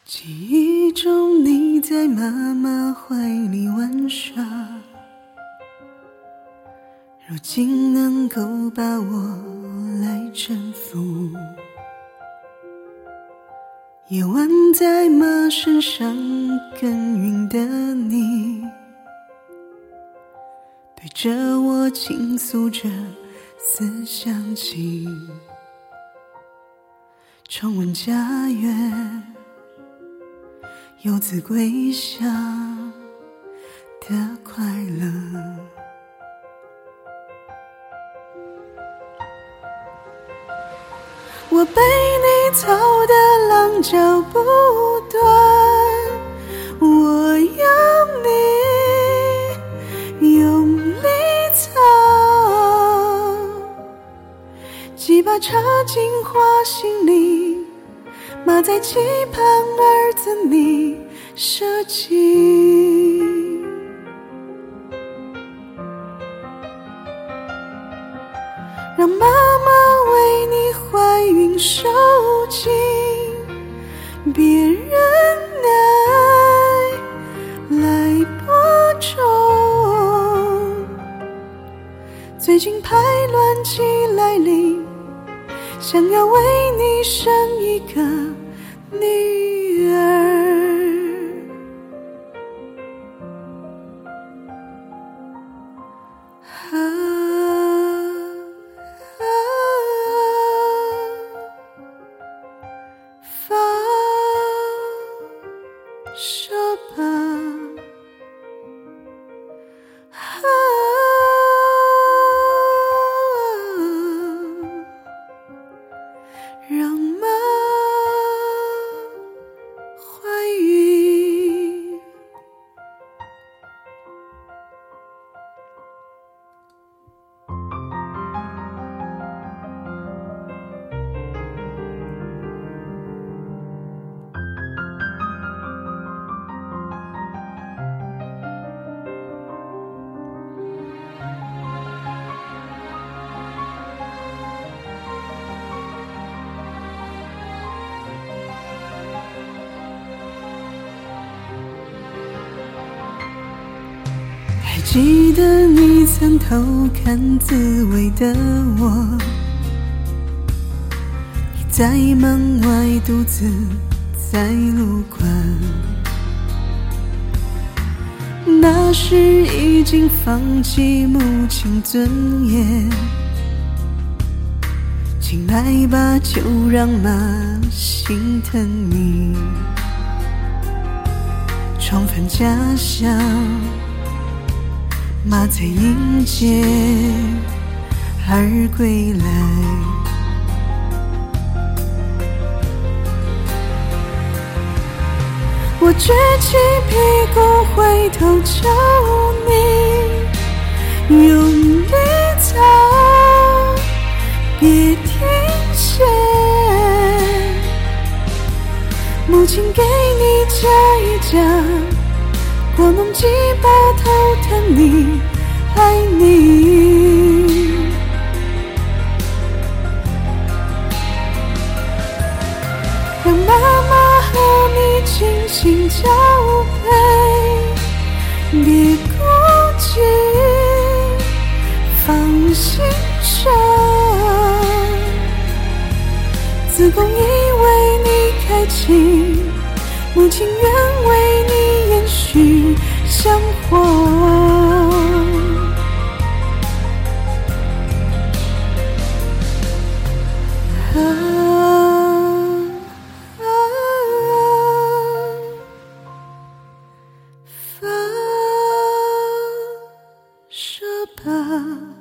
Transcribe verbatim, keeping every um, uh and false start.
记忆中你在妈妈怀里玩耍，如今能够把我来征服。夜晚在马身上耕耘的你，对着我倾诉着思乡情，重温家园游子归乡的快乐。我被你操得浪脚不断，我要你用力操，几把插进花心里，码在期盼儿子你舍弃。让妈妈为你怀孕受尽，别忍耐来播种。最近排卵期来临，想要为你生一个女儿。说吧，啊，让妈怀孕。还记得你曾偷看滋味的我，你在门外独自在路过，那时已经放弃母亲尊严，请来吧，就让妈心疼你，重返家乡，妈在迎接儿归来。我撅起屁股回头叫你用力操，别停歇，母亲给你夹一夹，过弄几把头疼你爱你。让妈妈和你紧紧交配，别顾忌，放心生，子宫已为你开启，母亲愿为你延续香火。啊啊发射吧。